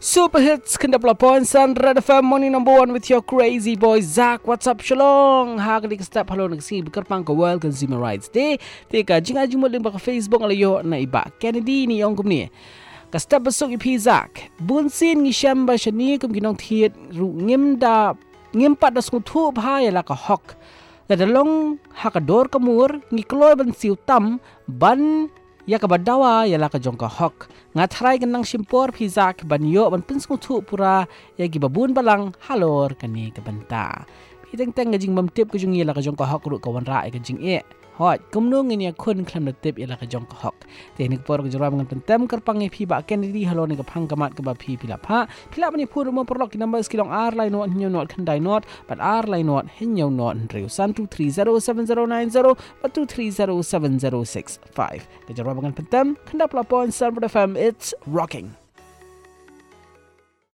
Super hits kenda pelapon Red FM morning number one with your crazy boy Zach. What's up Shalong? Hagli ka step hello nagsi berkerpang ka World Consumer Rights Day. Teka jinga jumot limba ka Facebook alayo na iba. Kennedy ni yong kumni. Ka step besok ipi Zach. Bunsin ngishamba shani kum ginong thiet ru ngimpat da skutu bhaya la ka hok. Ladalong hakador kamur ngikloy ban siu tam ban ya ka badawa ya la ka jong ka hok ngatrai kan nang simpor pizak ban yo ban pinsku thu pura ya gi babun balang halor kani ka banta piteng teng ngajing mam tip ku jung ya la ka jong ka hok ru ka wan ra ka jing e hot kumnung ni kun khlam na tip ya la ka jong ka hok teknik por ka jora ngan pentem kerpang e pi ba Kennedy halo ni ka phang kamat ka ba pi pila mani pur mo porlok ki number skilong r line not nyo not khandai not but r line not hinyo not reu 12307090 but 230706 5 ka jora ngan pentem khandap lapon Red FM it's rocking.